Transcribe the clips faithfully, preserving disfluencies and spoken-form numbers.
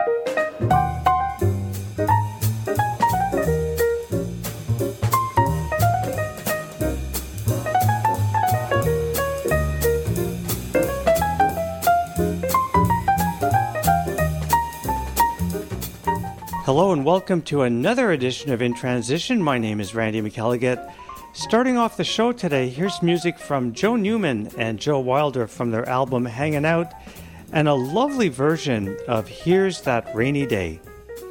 Hello and welcome to another edition of In Transition. My name is Randy McElligott. Starting off the show today, here's music from Joe Newman and Joe Wilder from their album Hangin' Out, and a lovely version of Here's That Rainy Day.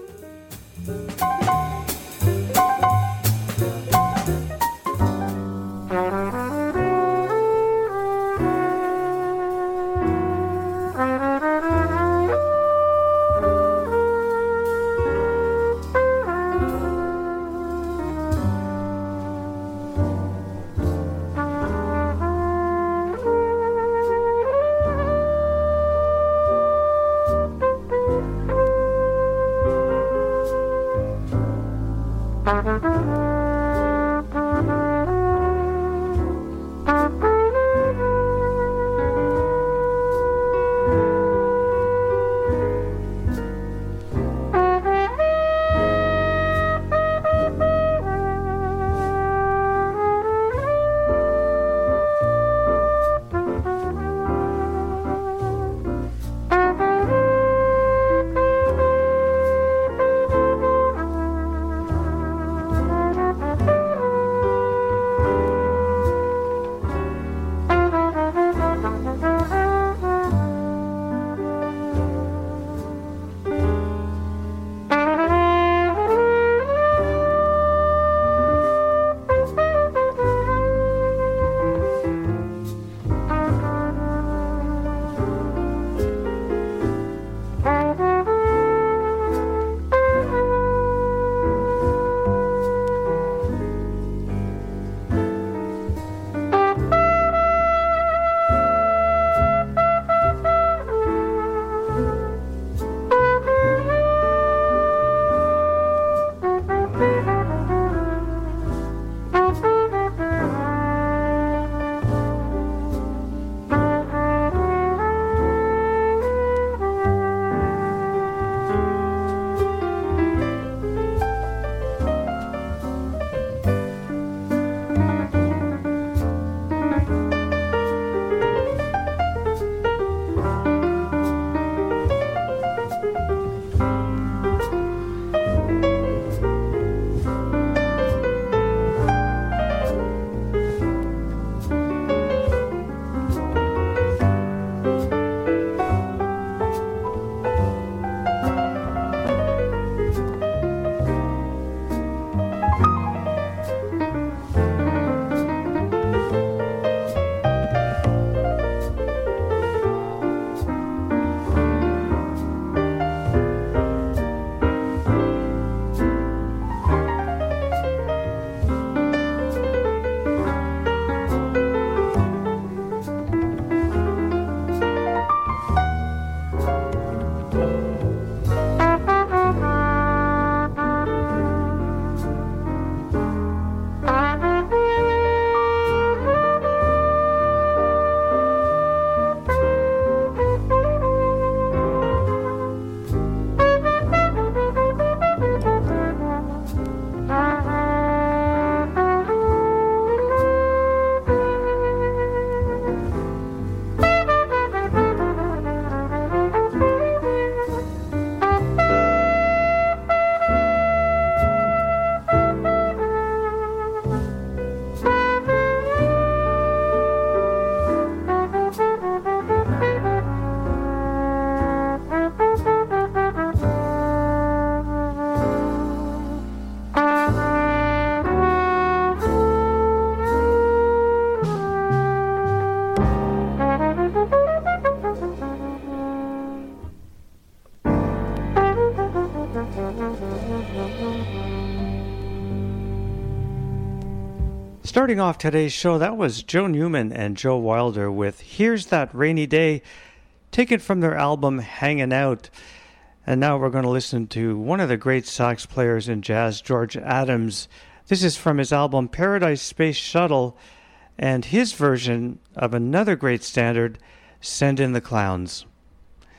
Starting off today's show, that was Joe Newman and Joe Wilder with Here's That Rainy Day, taken from their album Hangin' Out. And now we're going to listen to one of the great sax players in jazz, George Adams. This is from his album Paradise Space Shuttle, and his version of another great standard, Send in the Clowns.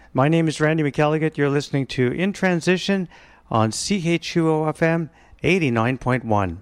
My name is Randy McElligott. You're listening to In Transition on C H U O F M eighty-nine point one.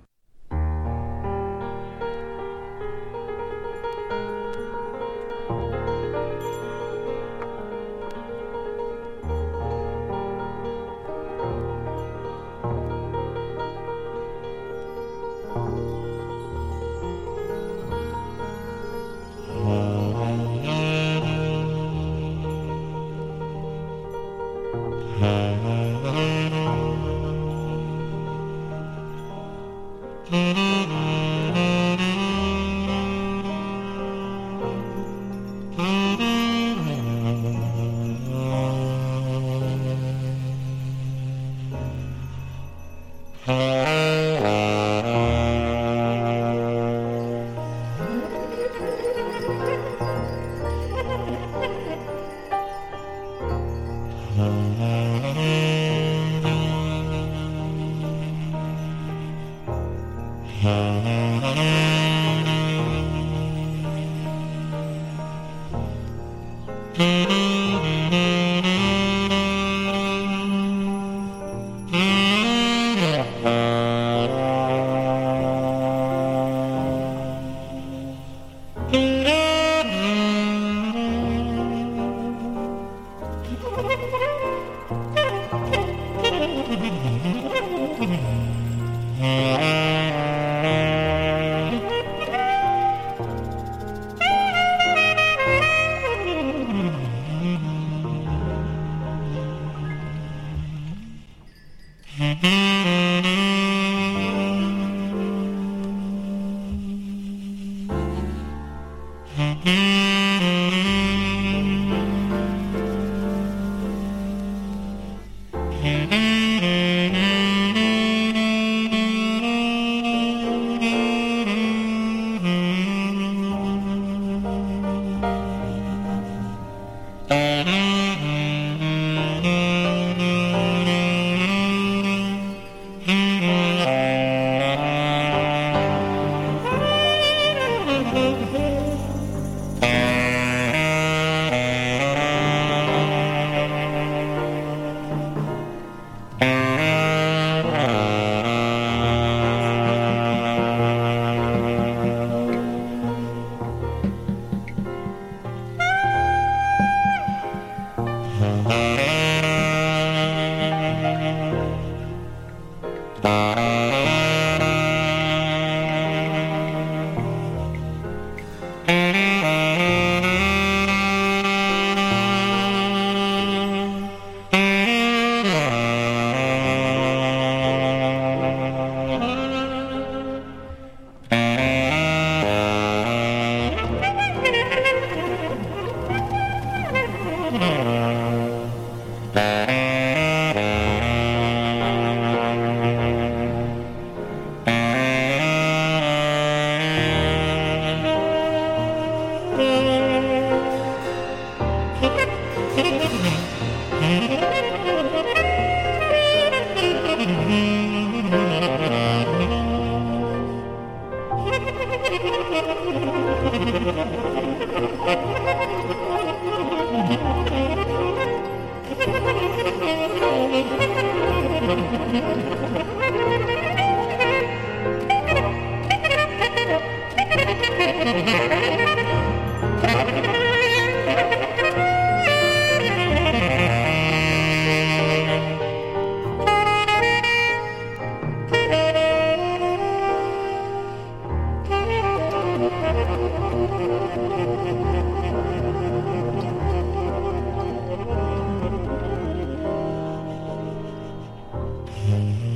Mm-hmm.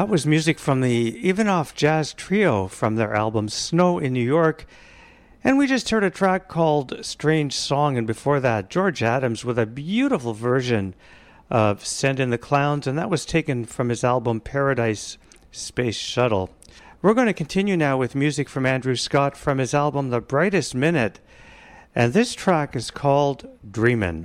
that was music from the Ivanov Jazz Trio from their album Snow in New York. And we just heard a track called Strange Song, and before that, George Adams with a beautiful version of Send in the Clowns, and that was taken from his album Paradise Space Shuttle. We're going to continue now with music from Andrew Scott from his album The Brightest Minute, and this track is called Dreamin'.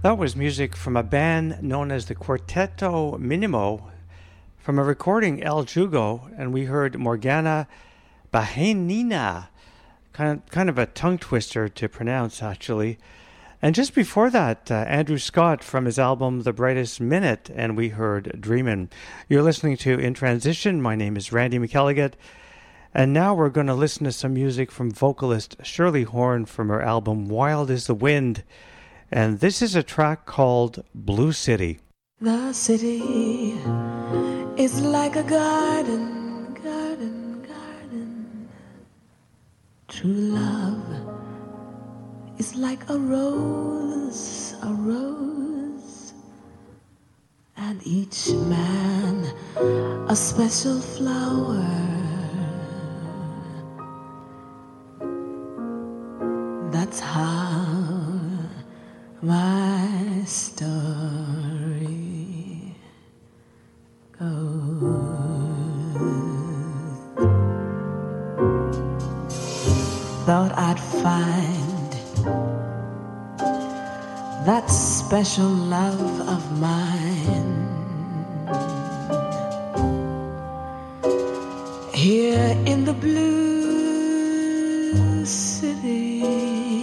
That was music from a band known as the Quartetto Minimo from a recording El Jugo, and we heard Morgana Bahenina, kind of, kind of a tongue twister to pronounce actually. And just before that, uh, Andrew Scott from his album The Brightest Minute, and we heard Dreamin'. You're listening to In Transition. My name is Randy McElligott, and now we're going to listen to some music from vocalist Shirley Horn from her album Wild is the Wind. And this is a track called Blue City. The city is like a garden, garden, garden. True love is like a rose, a rose. And each man a special flower. That's how my story goes. Thought I'd find that special love of mine here in the blue city.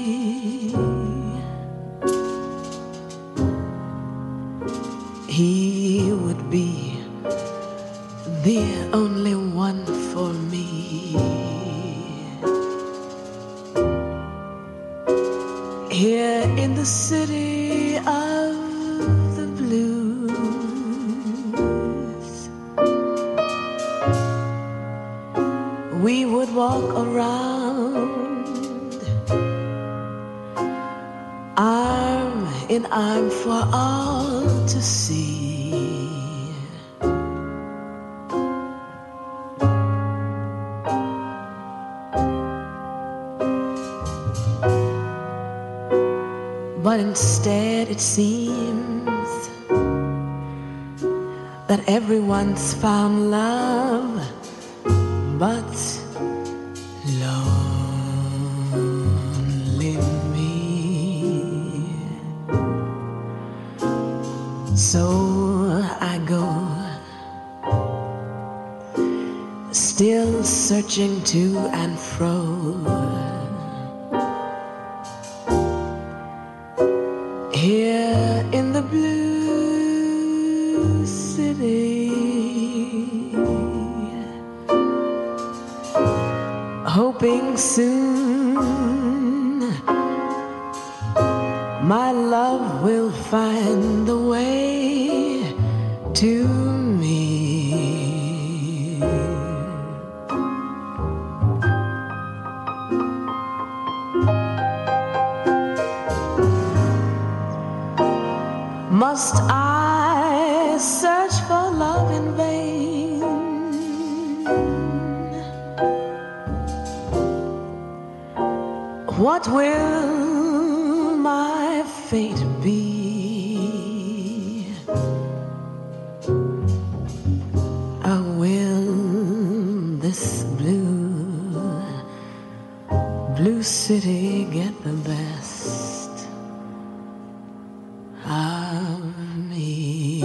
He would be the only one for me. Here in the city of the blues, we would walk around arm in arm for all to see. But instead it seems that everyone's found love but lonely me. So I go, still searching to and fro. Here in the blue city, hoping soon my love will find the way to me. Must I search for love in vain? What will my fate be? Or will this blue, blue city get the best of me?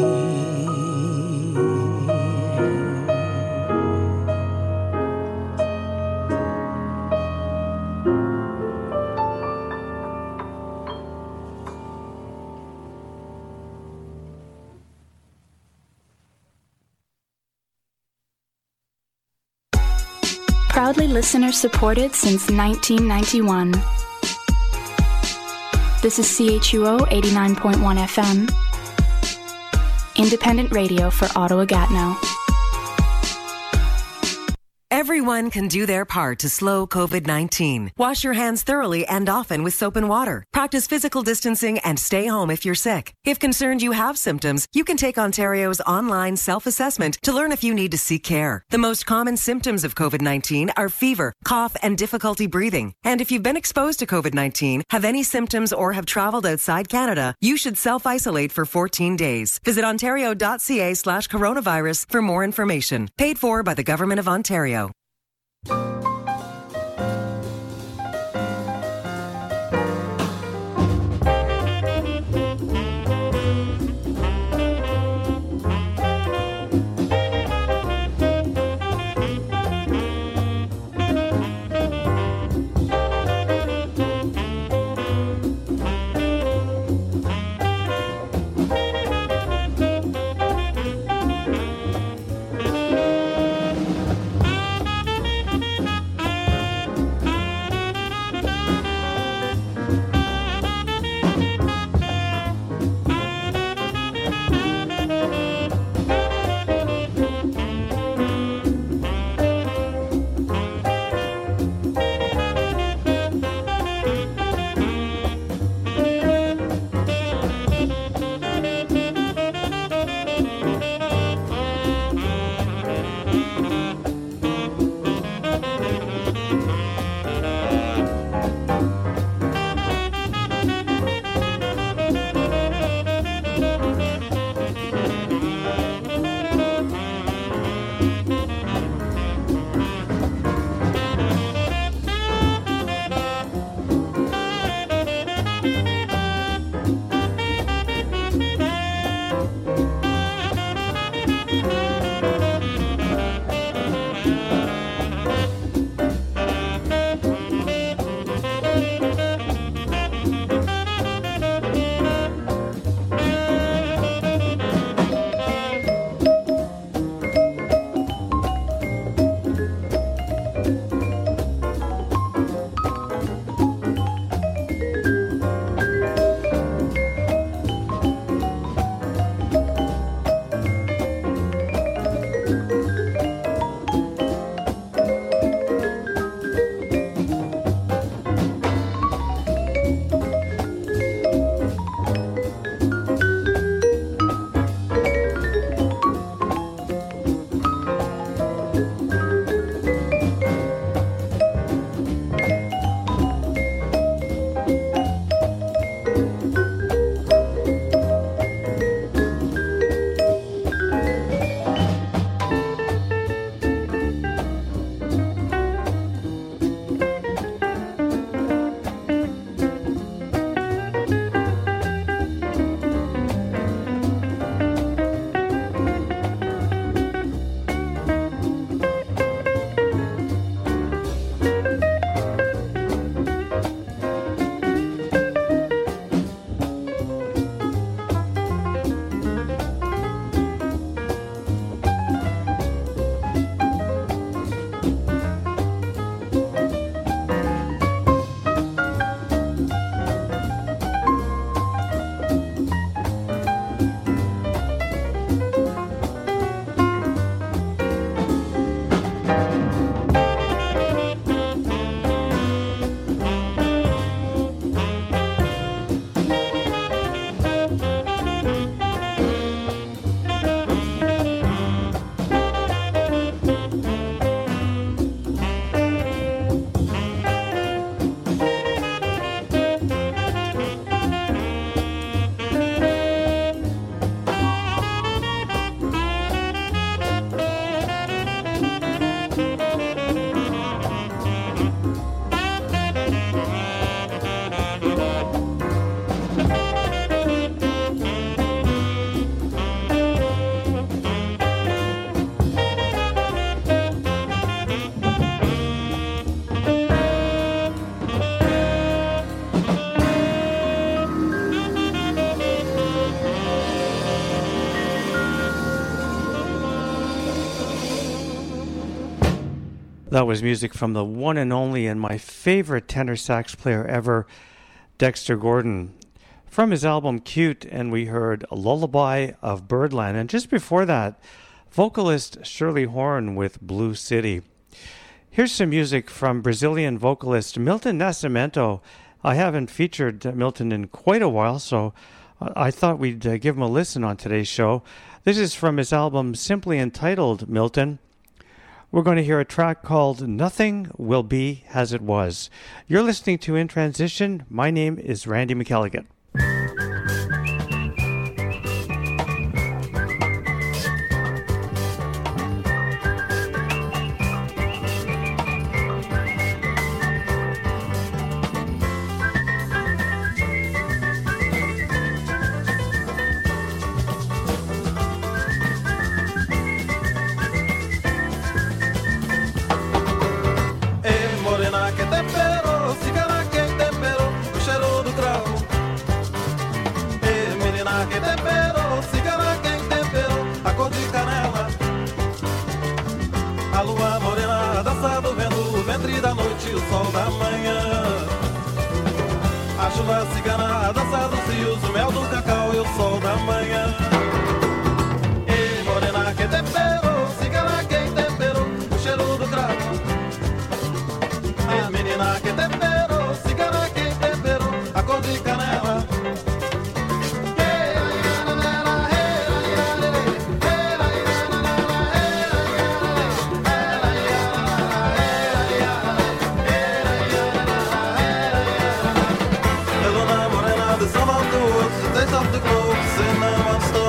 Proudly listener supported since nineteen ninety-one. This is C H U O eighty-nine point one F M, independent radio for Ottawa-Gatineau. Everyone can do their part to slow covid nineteen. Wash your hands thoroughly and often with soap and water. Practice physical distancing and stay home if you're sick. If concerned you have symptoms, you can take Ontario's online self-assessment to learn if you need to seek care. The most common symptoms of covid nineteen are fever, cough, and difficulty breathing. And if you've been exposed to covid nineteen, have any symptoms, or have traveled outside Canada, you should self-isolate for fourteen days. Visit ontario.ca slash coronavirus for more information. Paid for by the Government of Ontario. That was music from the one and only and my favorite tenor sax player ever, Dexter Gordon, from his album Cute, and we heard a Lullaby of Birdland. And just before that, vocalist Shirley Horn with Blue City. Here's some music from Brazilian vocalist Milton Nascimento. I haven't featured Milton in quite a while, so I thought we'd uh, give him a listen on today's show. This is from his album simply entitled Milton. We're going to hear a track called Nothing Will Be As It Was. You're listening to In Transition. My name is Randy McElligott. Da noite o sol da manhã, a chuva cigana, a dança dos rios, o mel do cacau e o sol da manhã. E morena que temperou, cigana que temperou, o cheiro do cravo. E menina que temperou, cigana que temperou, a cor de canela. Taste of the globe, cinnamon stone.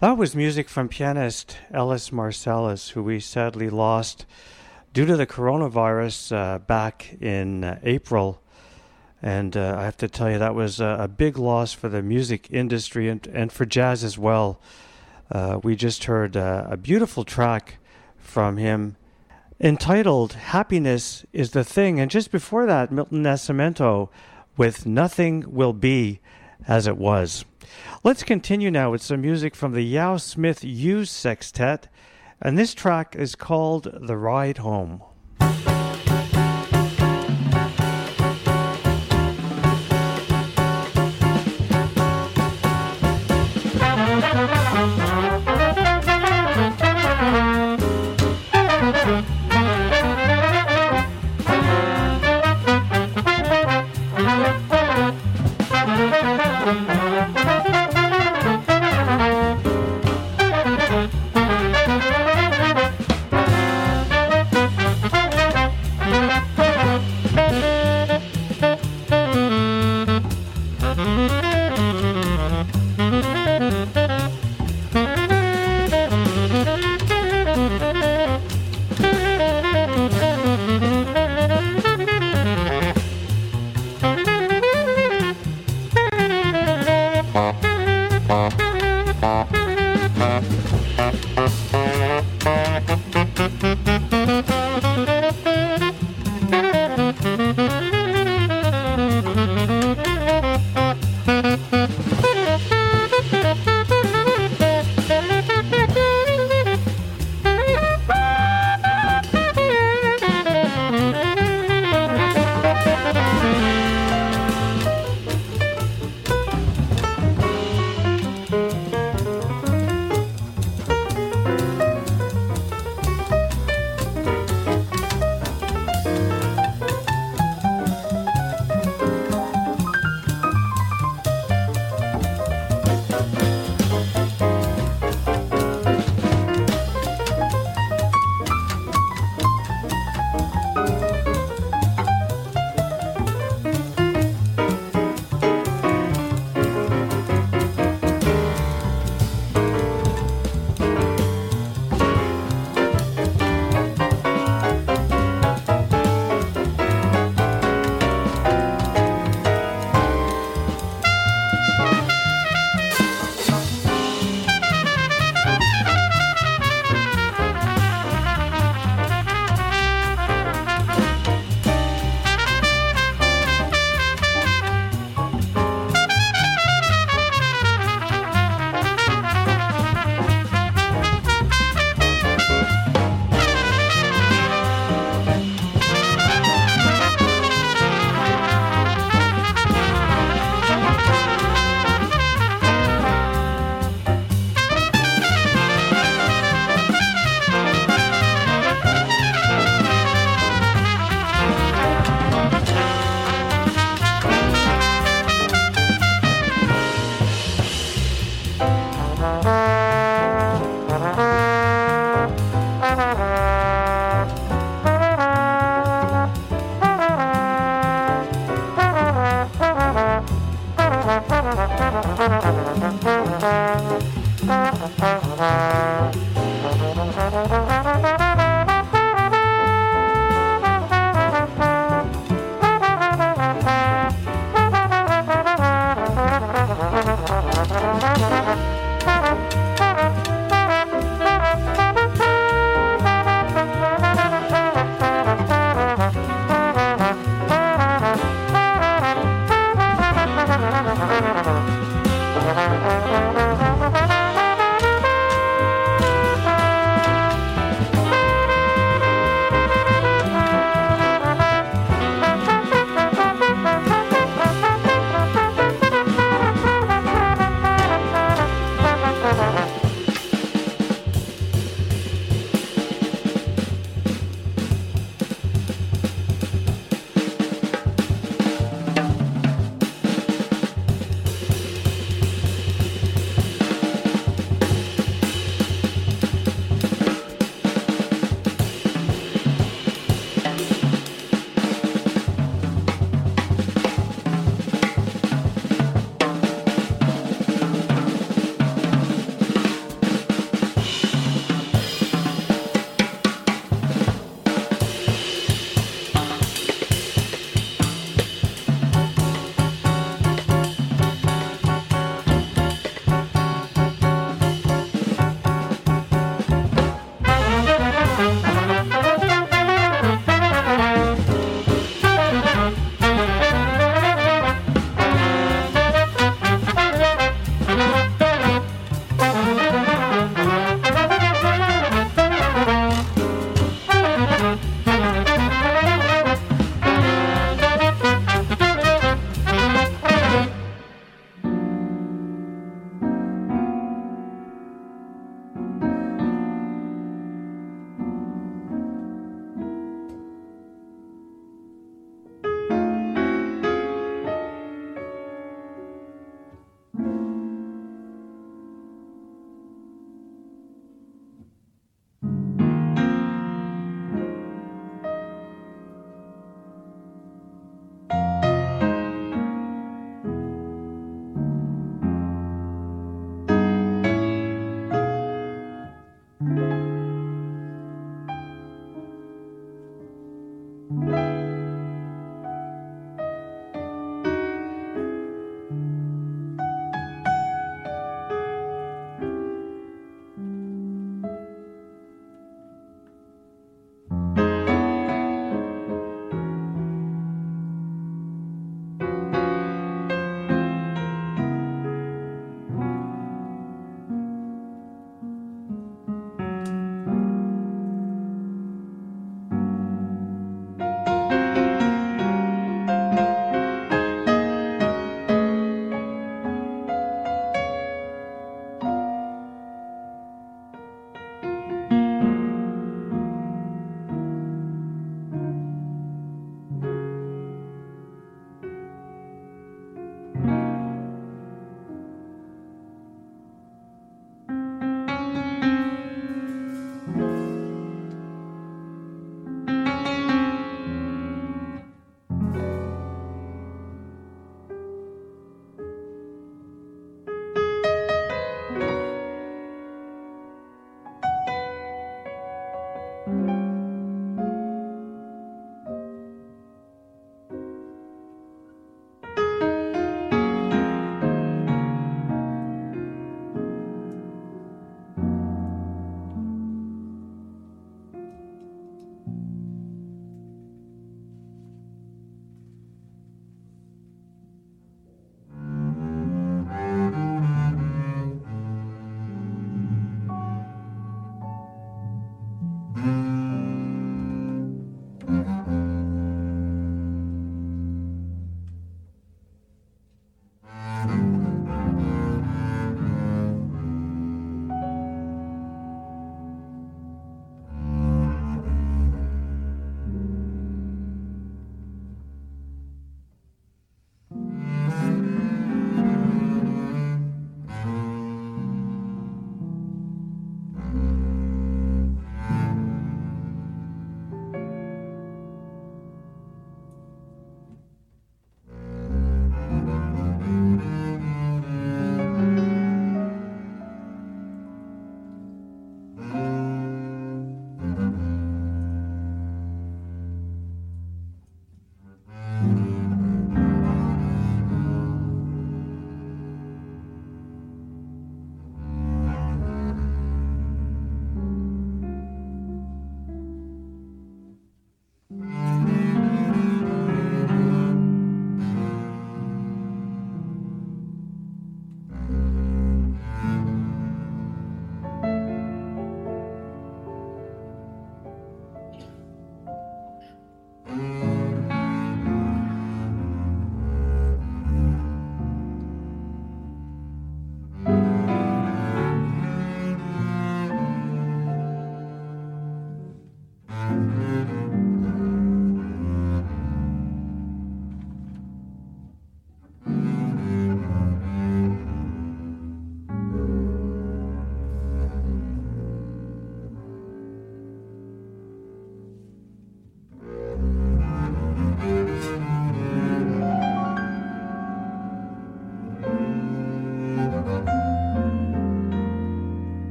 That was music from pianist Ellis Marsalis, who we sadly lost due to the coronavirus uh, back in uh, April. And uh, I have to tell you, that was a, a big loss for the music industry and, and for jazz as well. Uh, we just heard uh, a beautiful track from him entitled Happiness is the Thing. And just before that, Milton Nascimento with Nothing Will Be As It Was. Let's continue now with some music from the Yao Smith Hughes Sextet, and this track is called The Ride Home.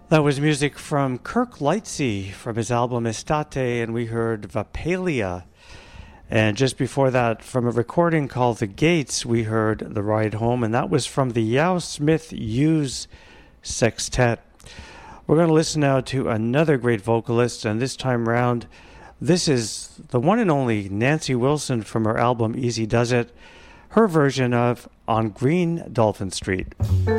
That was music from Kirk Lightsey from his album Estate, and we heard Vapalia. And just before that, from a recording called The Gates, we heard The Ride Home, and that was from the Yao Smith Hughes Sextet. We're going to listen now to another great vocalist, and this time round, this is the one and only Nancy Wilson from her album Easy Does It, her version of On Green Dolphin Street.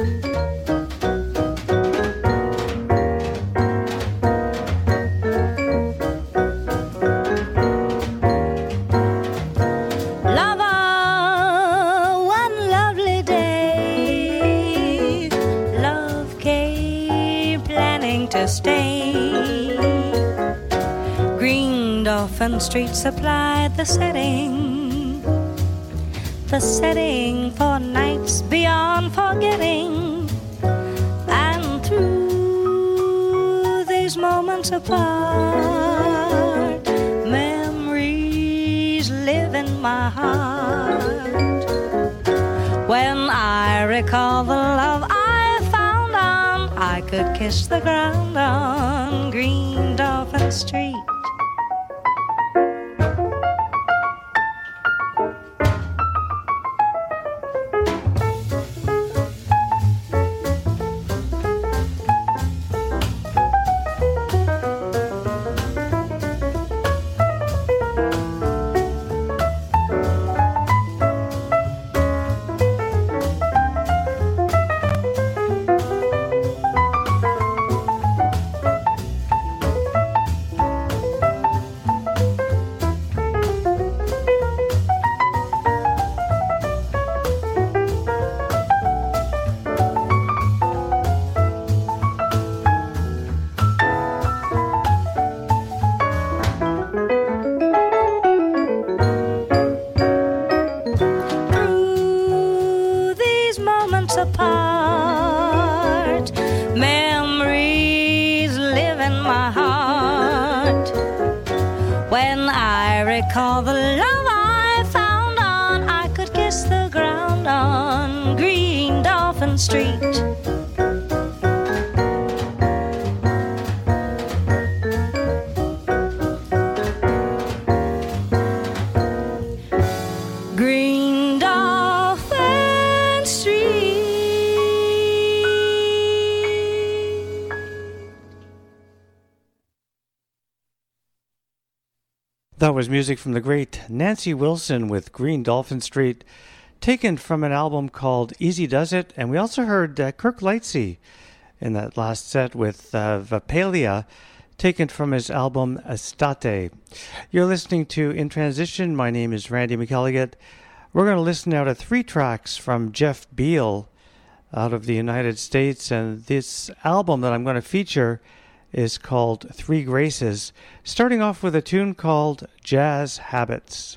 Stay. Green Dolphin Street supplied the setting, the setting for nights beyond forgetting. And through these moments apart, memories live in my heart. When I recall the love I I could kiss the ground on Green Dolphin Street. Call the love I found on I could kiss the ground on Green Dolphin Street. Green Dolphin Street. That was music from the great Nancy Wilson with Green Dolphin Street, taken from an album called Easy Does It. And we also heard uh, Kirk Lightsey in that last set with uh, Vapalia, taken from his album Estate. You're listening to In Transition. My name is Randy McElligott. We're going to listen now to three tracks from Jeff Beal out of the United States. And this album that I'm going to feature is called Three Graces, starting off with a tune called Jazz Habits.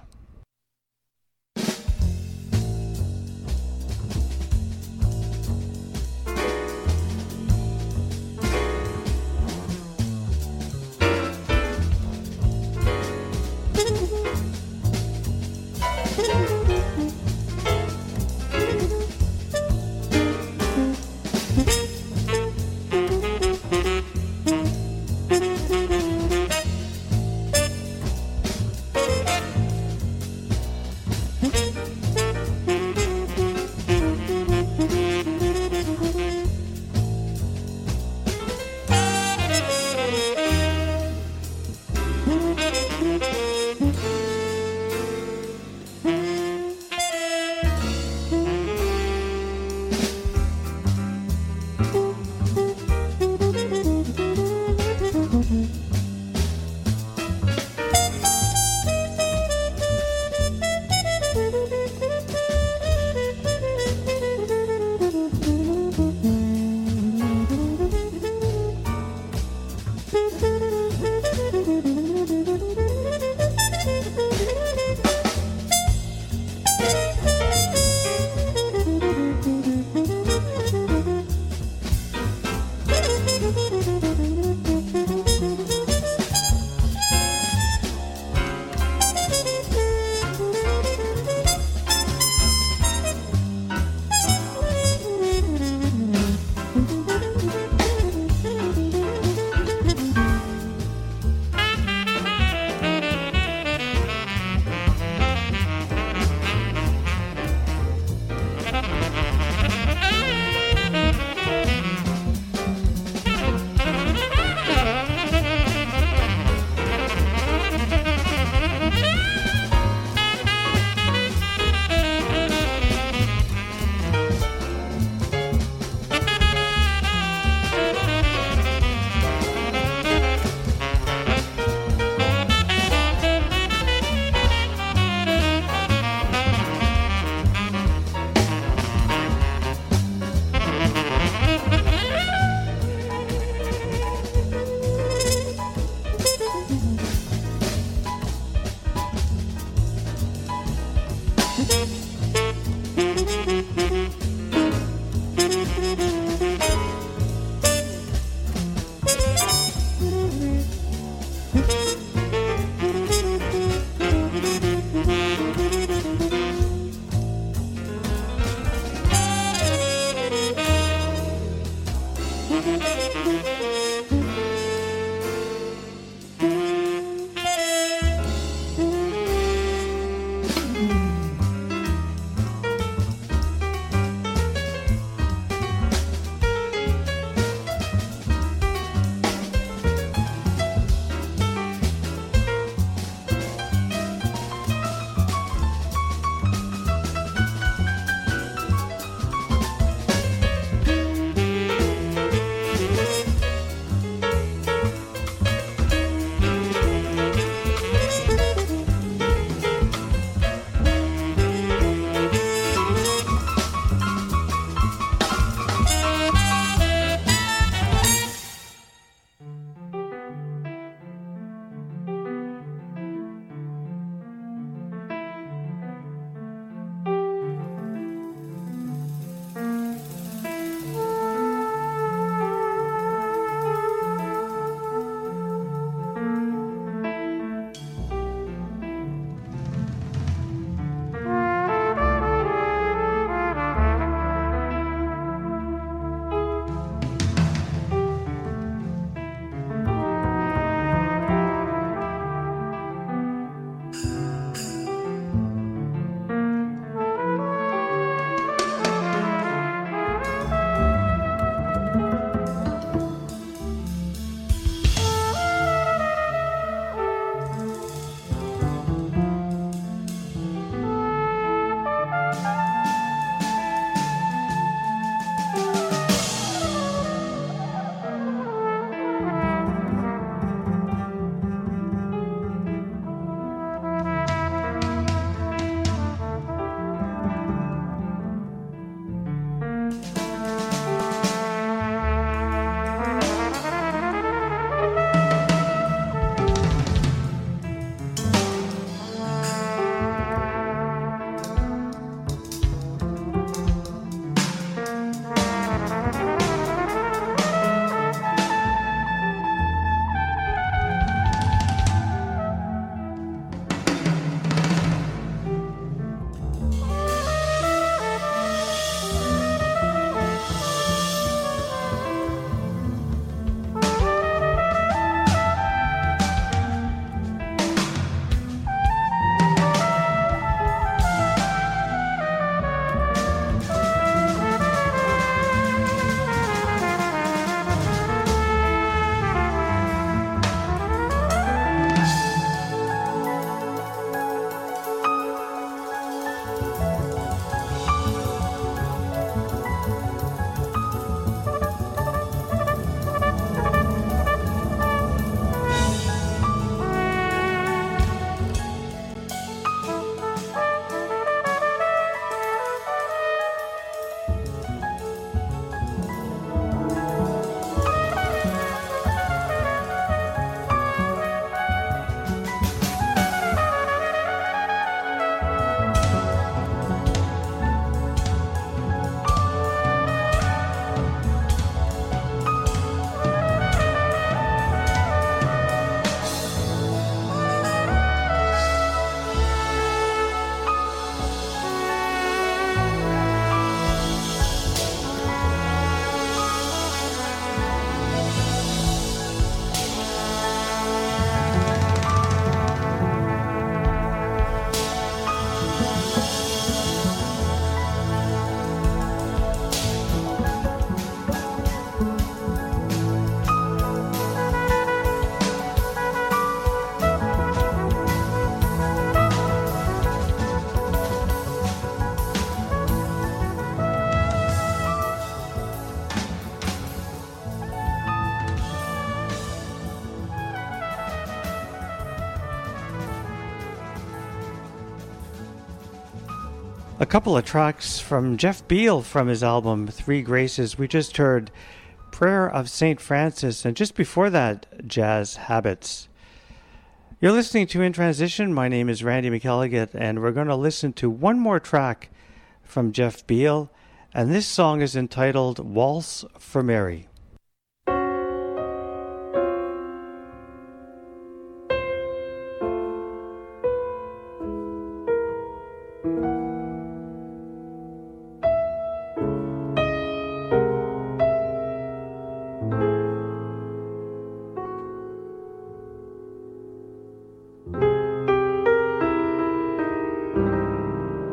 A couple of tracks from Jeff Beal from his album Three Graces. We just heard Prayer of Saint Francis, and just before that, Jazz Habits. You're listening to In Transition. My name is Randy McElligott, and we're going to listen to one more track from Jeff Beal, and this song is entitled Waltz for Mary.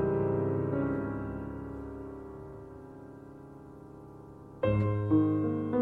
Thank you.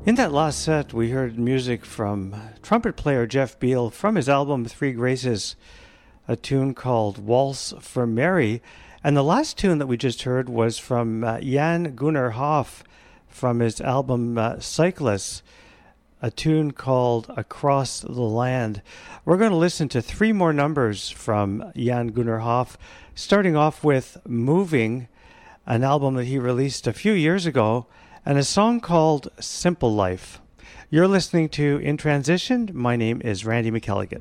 In that last set, we heard music from trumpet player Jeff Beal from his album Three Graces, a tune called Waltz for Mary. And the last tune that we just heard was from uh, Jan Gunnar Hoff from his album uh, Cyclists, a tune called Across the Land. We're going to listen to three more numbers from Jan Gunnar Hoff, starting off with Moving, an album that he released a few years ago, and a song called Simple Life. You're listening to In Transition. My name is Randy McElligott.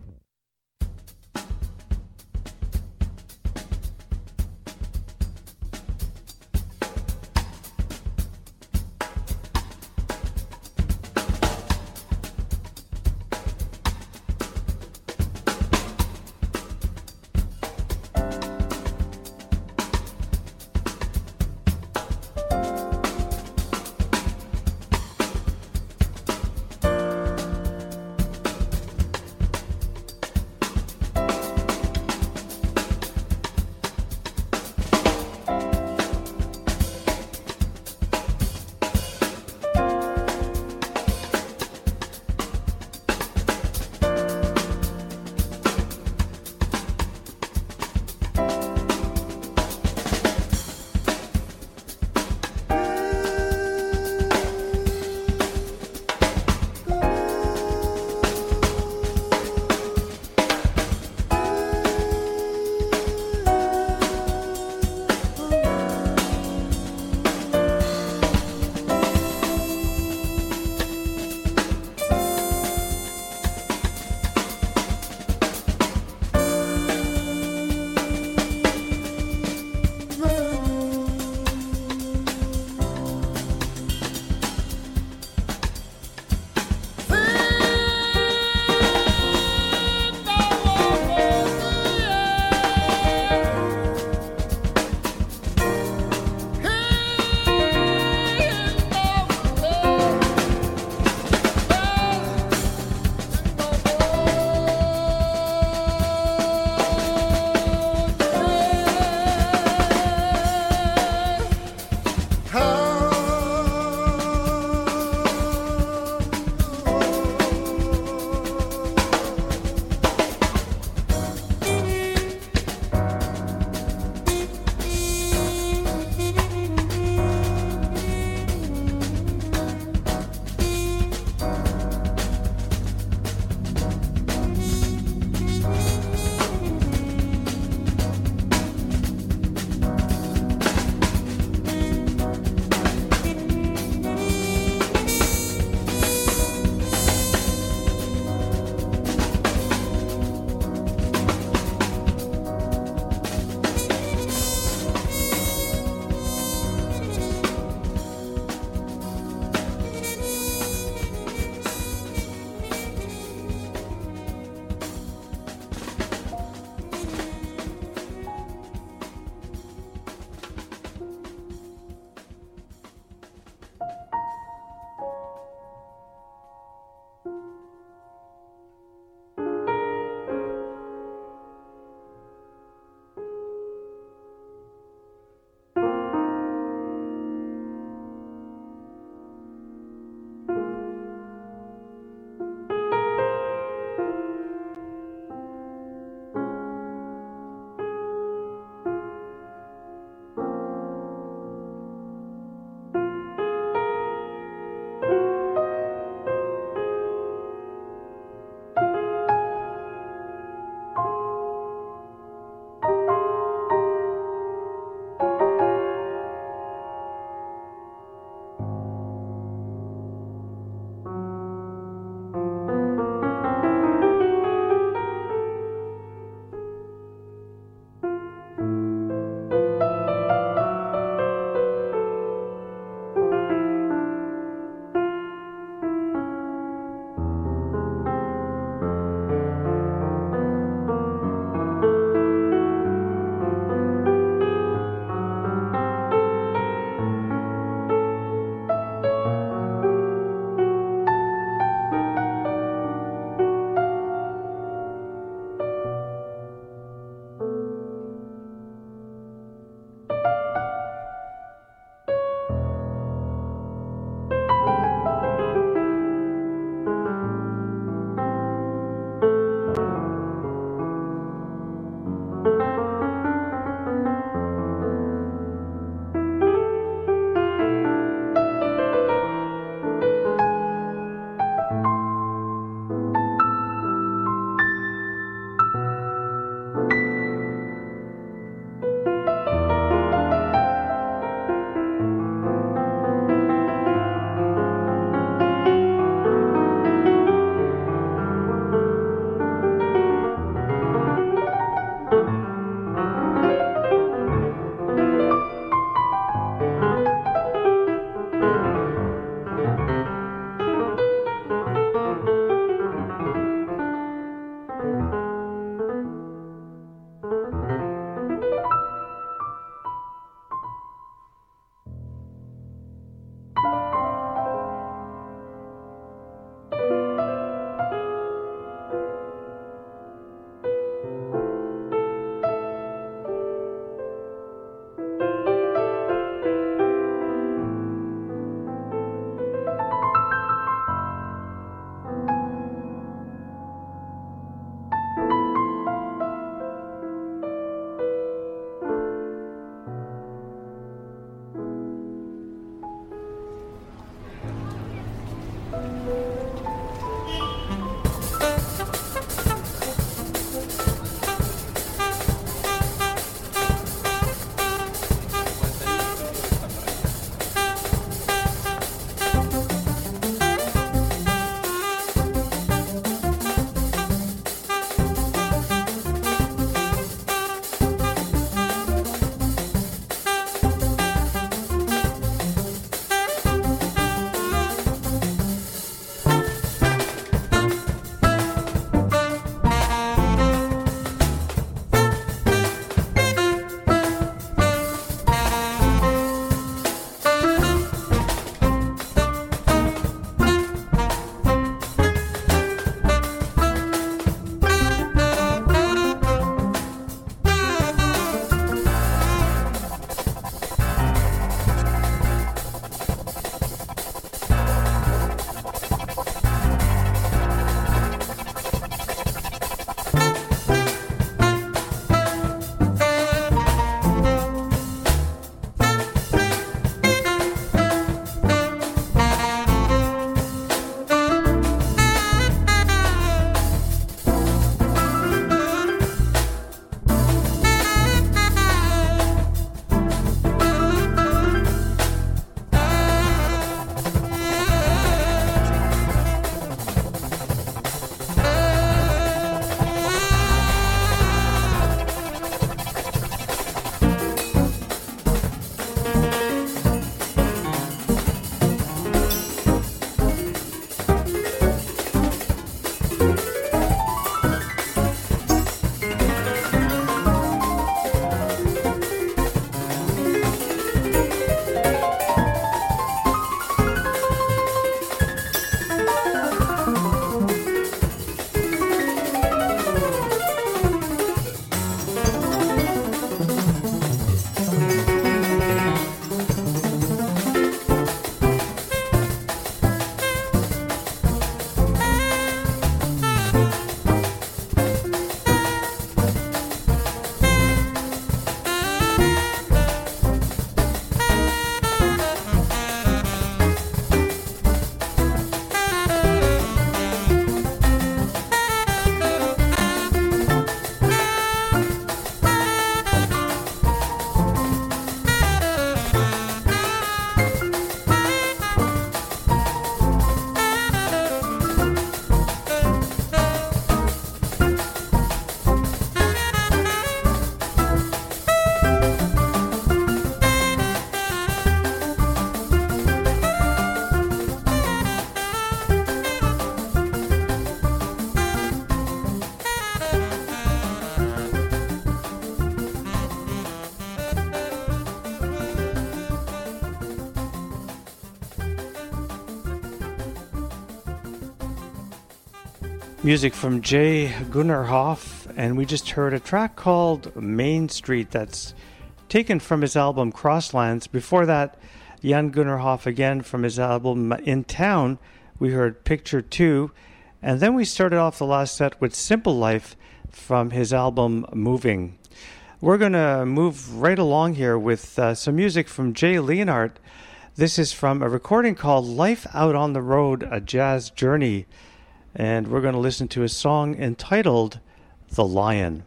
Music from Jay Gunnerhoff, and we just heard a track called Main Street that's taken from his album Crosslands. Before that, Jan Gunnerhoff again from his album In Town, we heard Picture Two, and then we started off the last set with Simple Life from his album Moving. We're going to move right along here with uh, some music from Jay Leonhardt. This is from a recording called Life Out on the Road, A Jazz Journey. And we're going to listen to a song entitled The Lion.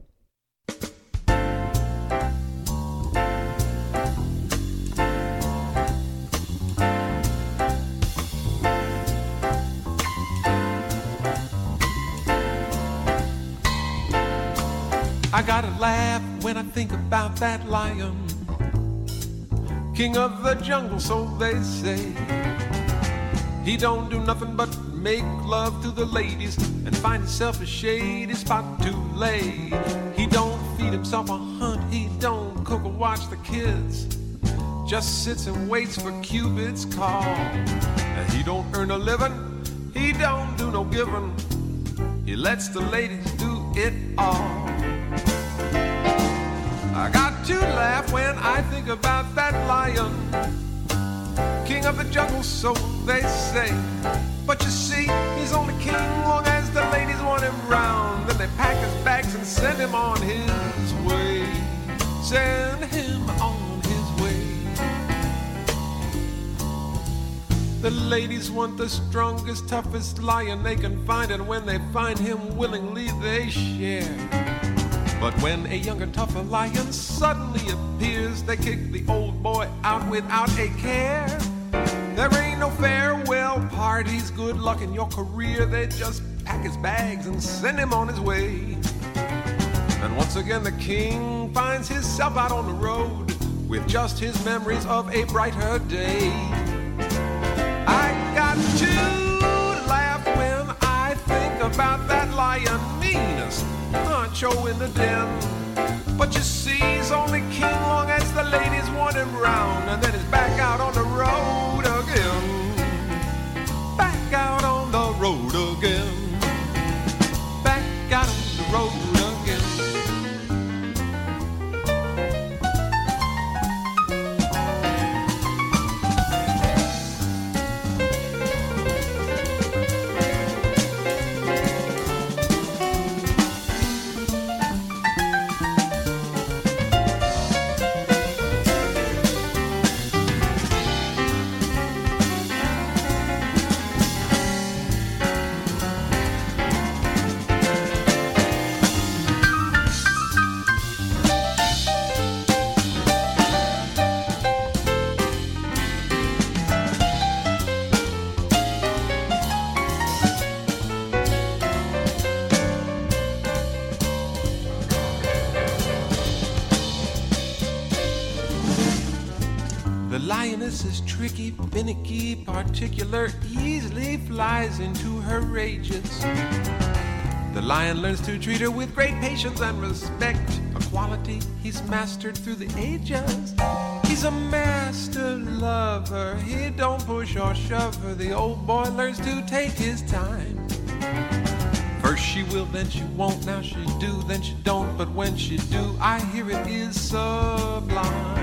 I gotta laugh when I think about that lion, king of the jungle, so they say. He don't do nothing but make love to the ladies and find himself a shady spot to lay. He don't feed himself or hunt, he don't cook or watch the kids, just sits and waits for Cupid's call. And he don't earn a living, he don't do no giving, he lets the ladies do it all. I got to laugh when I think about that lion, king of the jungle, so they say. But you see, he's only king long as the ladies want him round. Then they pack his bags and send him on his way. Send him on his way. The ladies want the strongest, toughest lion they can find, and when they find him, willingly they share. But when a younger, tougher lion suddenly appears, they kick the old boy out without a care. There ain't no farewell parties, good luck in your career. They just pack his bags and send him on his way. And once again the king finds himself out on the road with just his memories of a brighter day. I got to laugh when I think about that lion, meanest honcho in the den. But you see, he's only king long as the ladies want him round, and then he's back out on the road again. Back out on the road again. Back out on the road again. Is tricky, finicky, particular, easily flies into her rages. The lion learns to treat her with great patience and respect, a quality he's mastered through the ages. He's a master lover, he don't push or shove her. The old boy learns to take his time. First she will, then she won't, now she do, then she don't, but when she do, I hear it is sublime.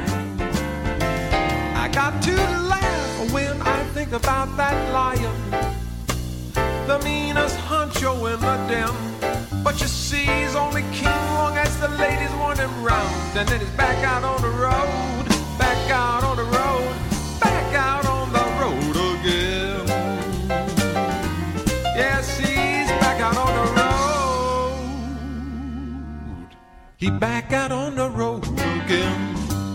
I got to laugh when I think about that lion, the meanest honcho in the den. But you see, he's only king long as the ladies want him round, and then he's back out on the road, back out on the road, back out on the road again. Yes, he's back out on the road. He back out on the road again.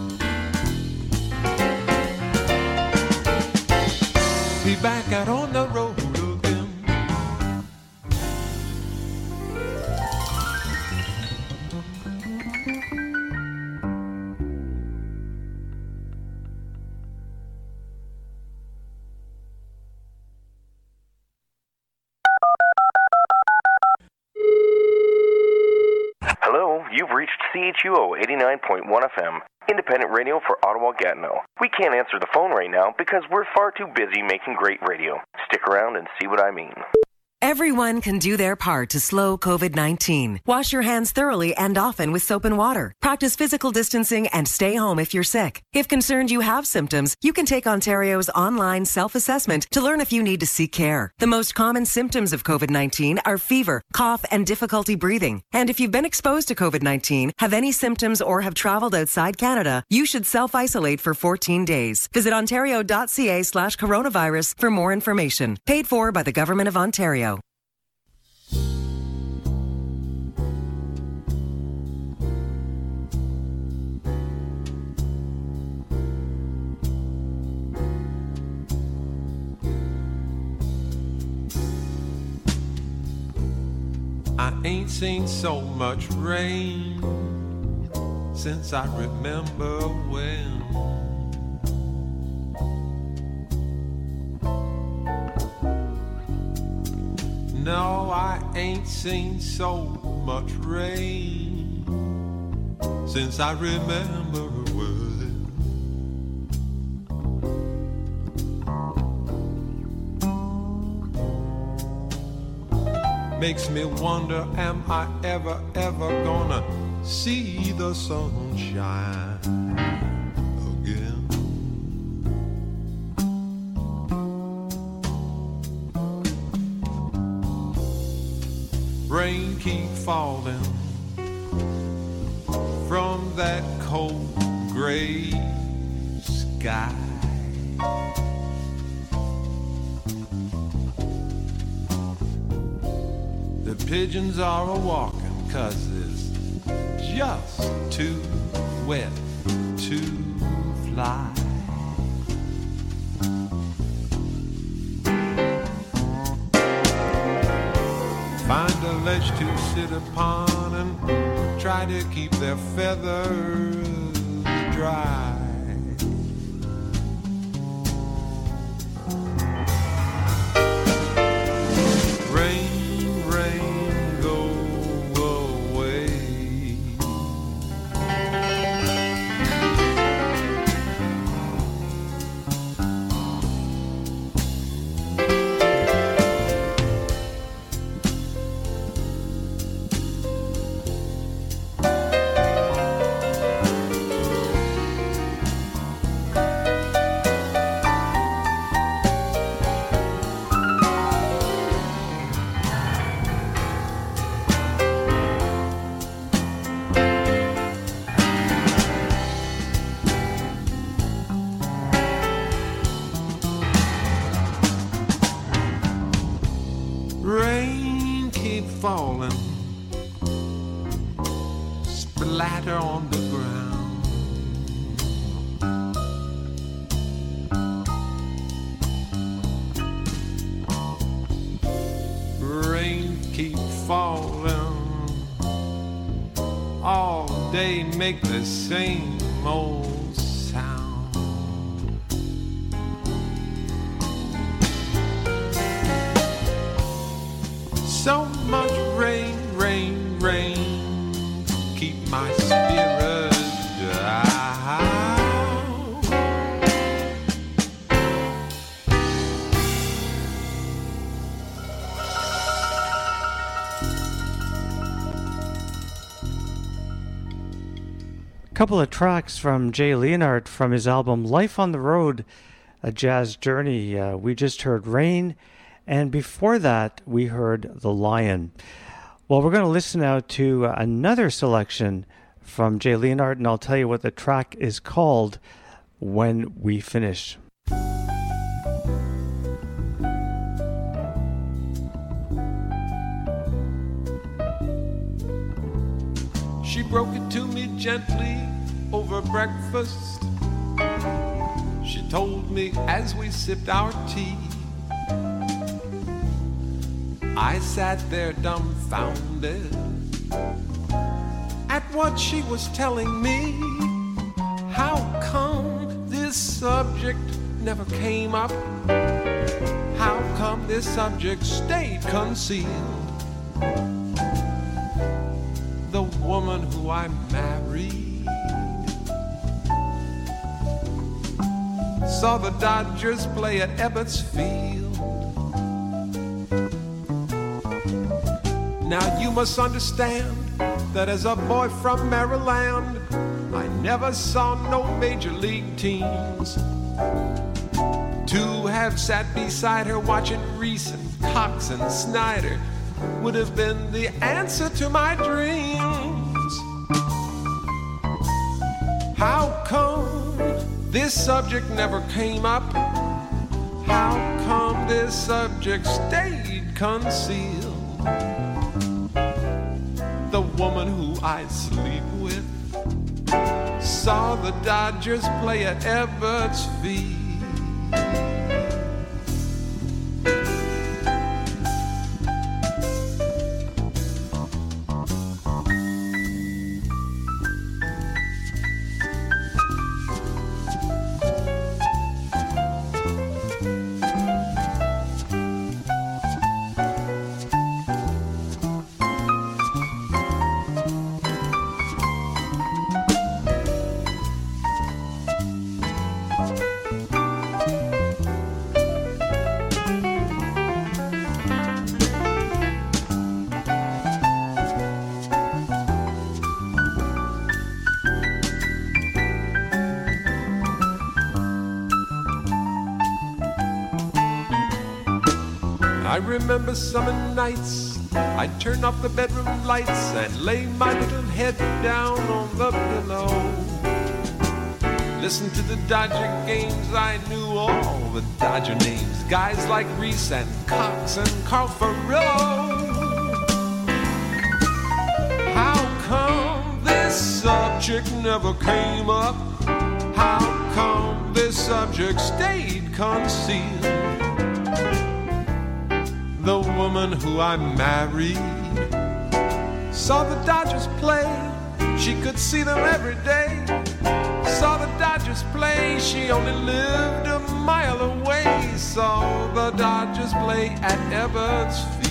He back out on the road again. Hello, you've reached C H U O eighty-nine point one F M. Independent radio for Ottawa-Gatineau. We can't answer the phone right now because we're far too busy making great radio. Stick around and see what I mean. Everyone can do their part to slow COVID nineteen. Wash your hands thoroughly and often with soap and water. Practice physical distancing and stay home if you're sick. If concerned you have symptoms, you can take Ontario's online self-assessment to learn if you need to seek care. The most common symptoms of COVID nineteen are fever, cough, and difficulty breathing. And if you've been exposed to COVID nineteen, have any symptoms, or have traveled outside Canada, you should self-isolate for fourteen days. Visit ontario.ca slash coronavirus for more information. Paid for by the Government of Ontario. I ain't seen so much rain since I remember when. No, I ain't seen so much rain since I remember when. Makes me wonder, am I ever, ever gonna see the sunshine again? Rain keep falling from that cold gray sky. The pigeons are a-walking 'cause it's just too wet to fly. Find a ledge to sit upon and try to keep their feathers dry. Falling, splatter on the ground. Rain keep falling all day, make the same old sound. So much rain, rain, rain, keep my spirit down. A couple of tracks from Jay Leonhardt from his album Life on the Road, A Jazz Journey. Uh, we just heard Rain, and before that, we heard The Lion. Well, we're going to listen now to another selection from Jay Leonhardt, and I'll tell you what the track is called when we finish. She broke it to me gently over breakfast. She told me as we sipped our tea. I sat there dumbfounded at what she was telling me. How come this subject never came up? How come this subject stayed concealed? The woman who I married saw the Dodgers play at Ebbets Field. Now you must understand that as a boy from Maryland, I never saw no major league teams. To have sat beside her watching Reese and Cox and Snyder would have been the answer to my dreams. How come this subject never came up? How come this subject stayed concealed? The woman who I sleep with saw the Dodgers play at Ebbets Field. I remember summer nights, I'd turn off the bedroom lights and lay my little head down on the pillow. Listen to the Dodger games, I knew all the Dodger names, guys like Reese and Cox and Carl Furillo. How come this subject never came up? How come this subject stayed concealed? The woman who I married saw the Dodgers play. She could see them every day. Saw the Dodgers play. She only lived a mile away. Saw the Dodgers play at Ebbets Field.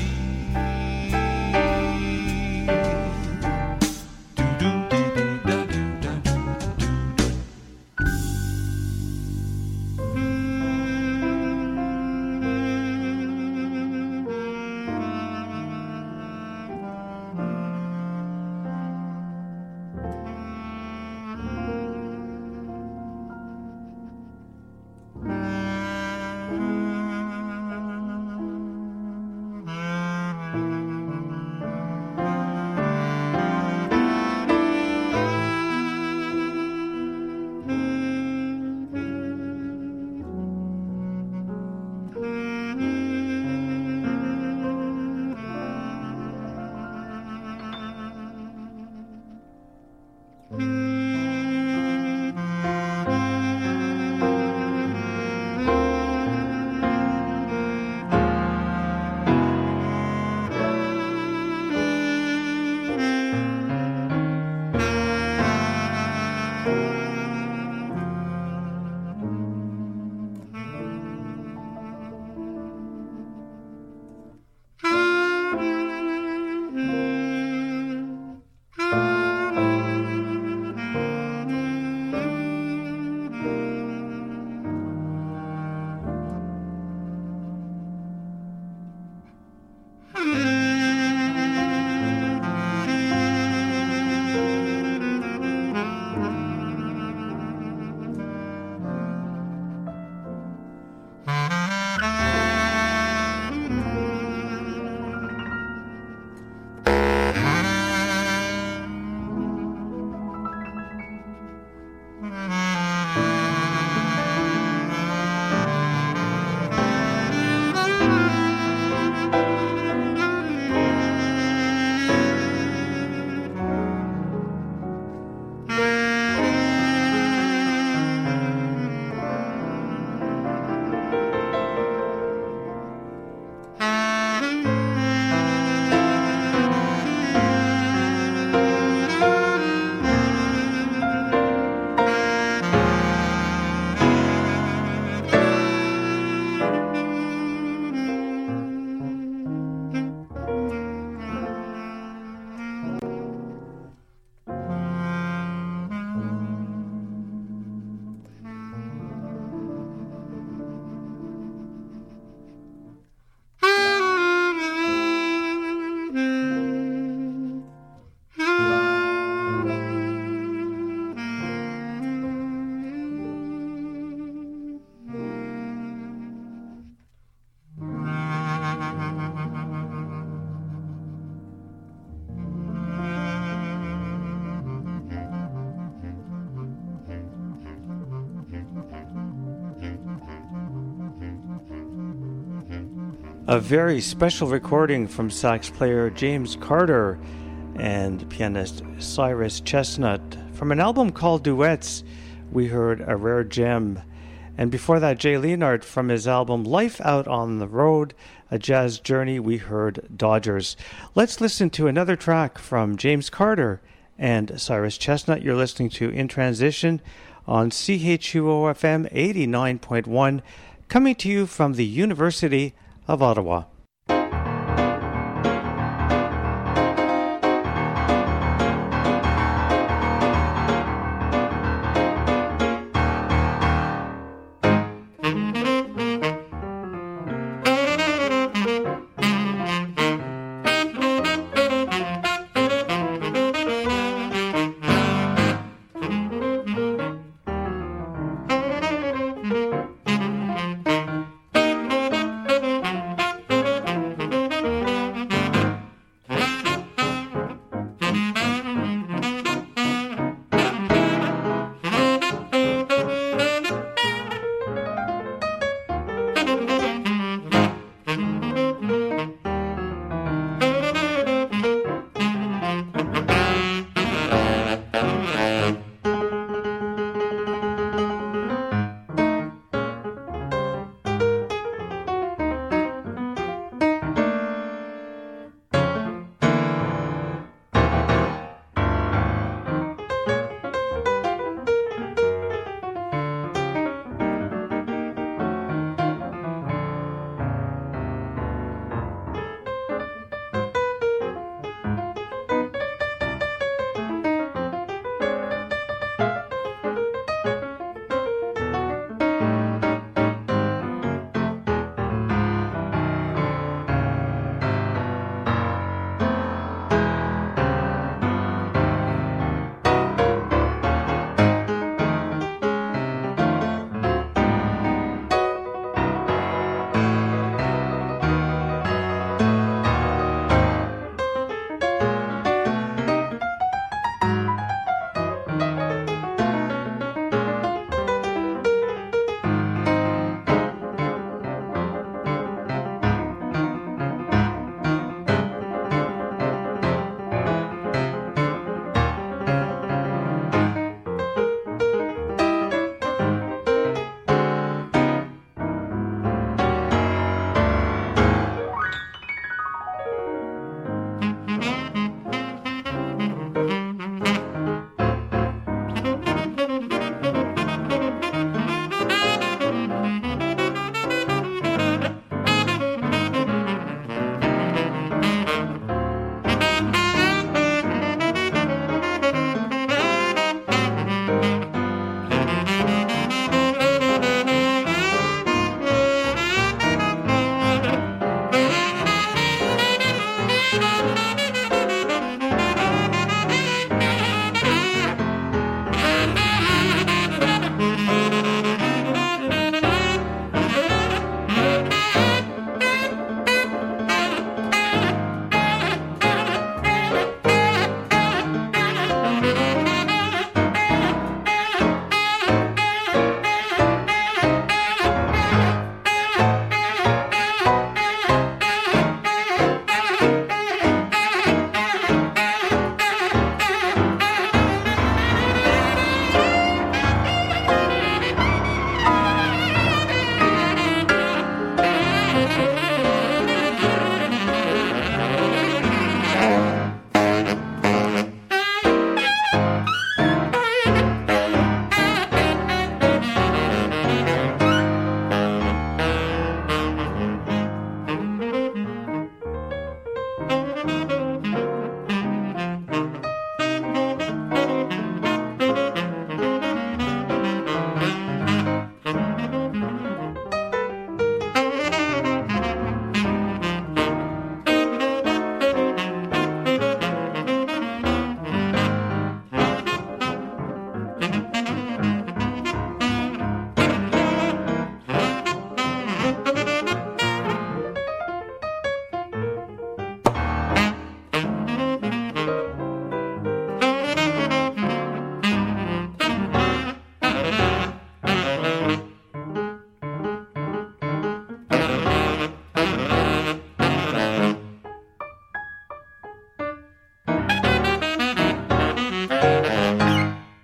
A very special recording from sax player James Carter and pianist Cyrus Chestnut. From an album called Duets, we heard A Rare Gem. And before that, Jay Leonard from his album Life Out on the Road, A Jazz Journey, we heard Dodgers. Let's listen to another track from James Carter and Cyrus Chestnut. You're listening to In Transition on C H U O F M eighty-nine point one, coming to you from the University of Ottawa. Thank you.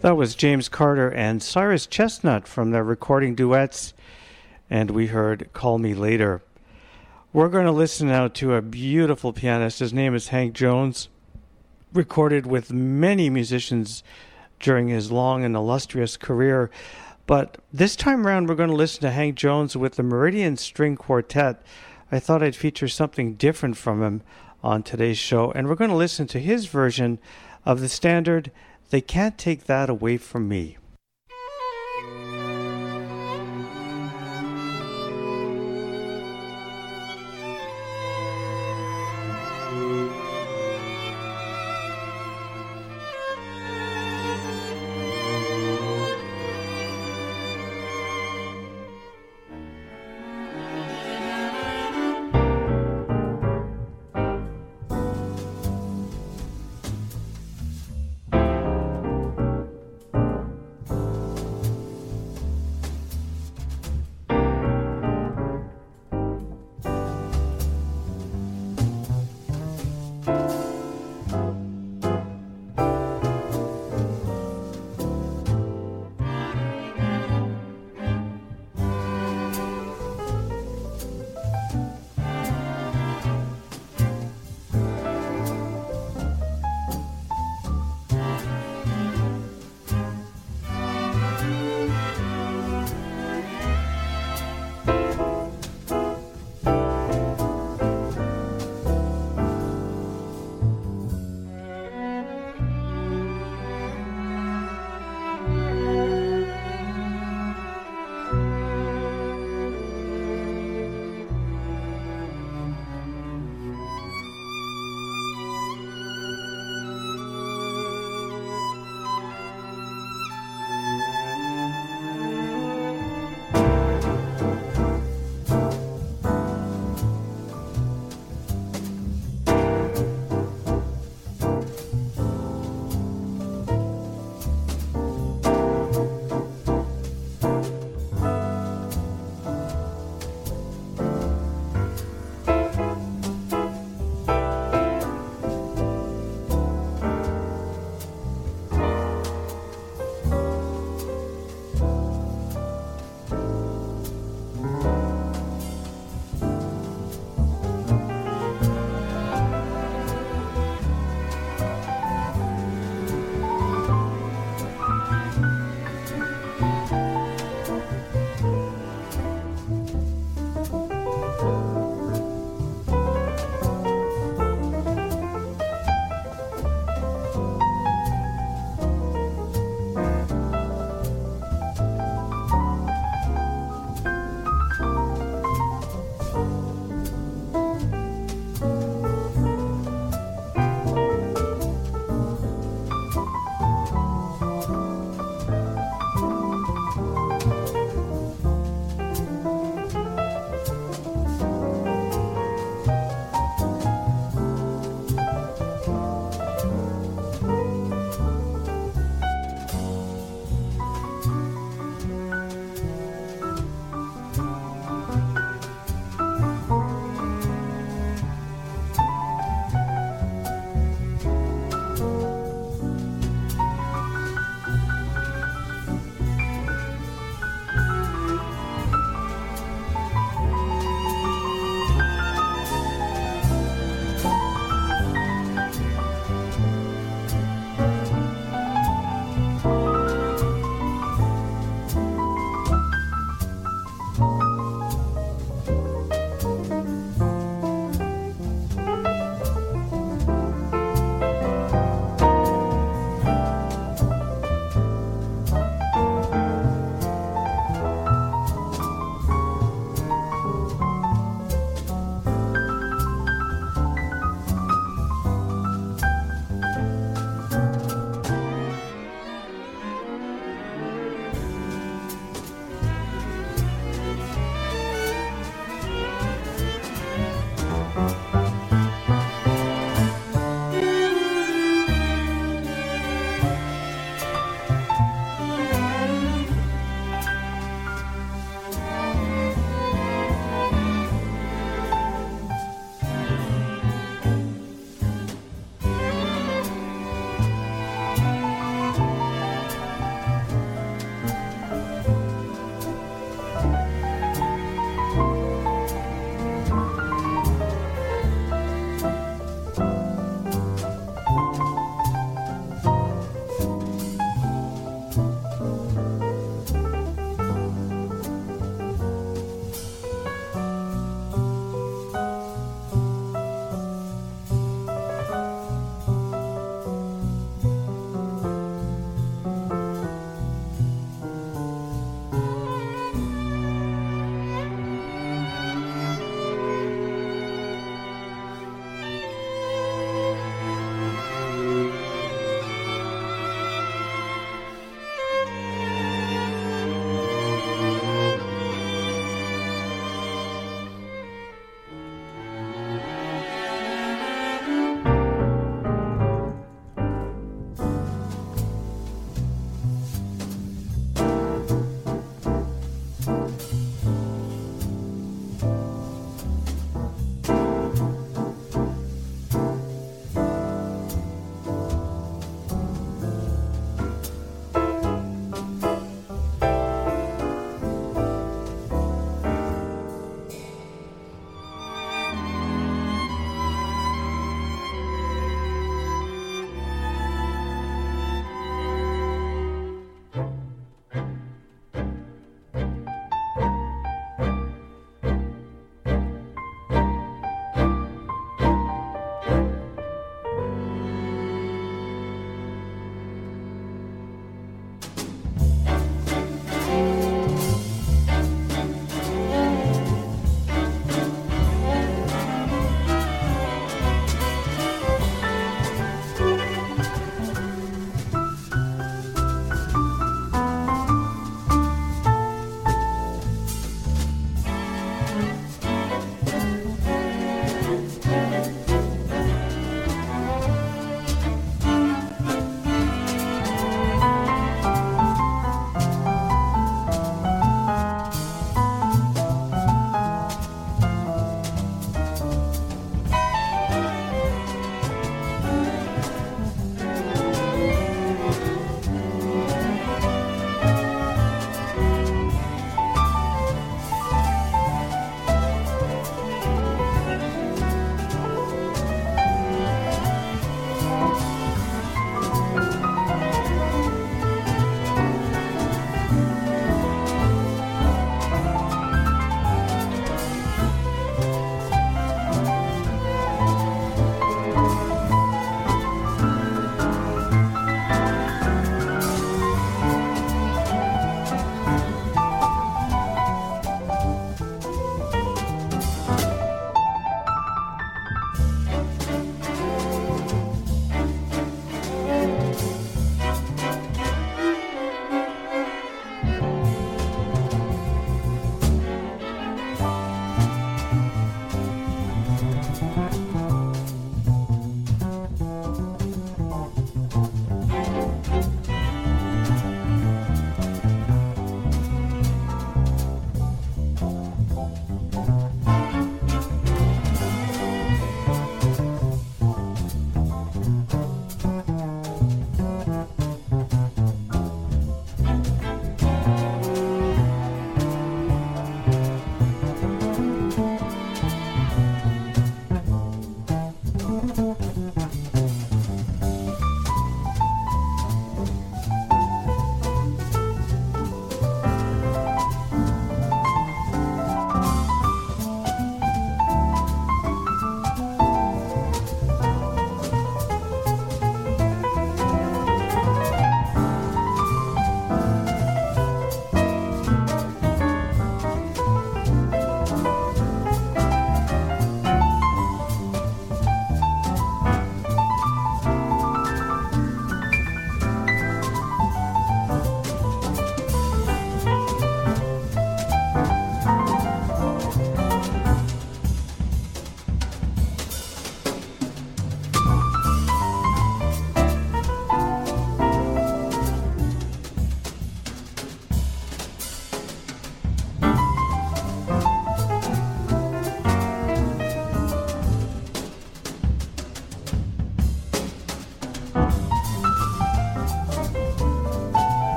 That was James Carter and Cyrus Chestnut from their recording duets, and we heard Call Me Later. We're going to listen now to a beautiful pianist. His name is Hank Jones, recorded with many musicians during his long and illustrious career. But this time around, we're going to listen to Hank Jones with the Meridian String Quartet. I thought I'd feature something different from him on today's show, and we're going to listen to his version of the standard They Can't Take That Away From Me.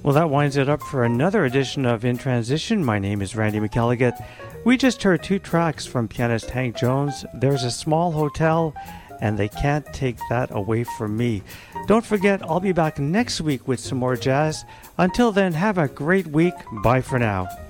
Well, that winds it up for another edition of In Transition. My name is Randy McElligott. We just heard two tracks from pianist Hank Jones, There's a Small Hotel, and They Can't Take That Away From Me. Don't forget, I'll be back next week with some more jazz. Until then, have a great week. Bye for now.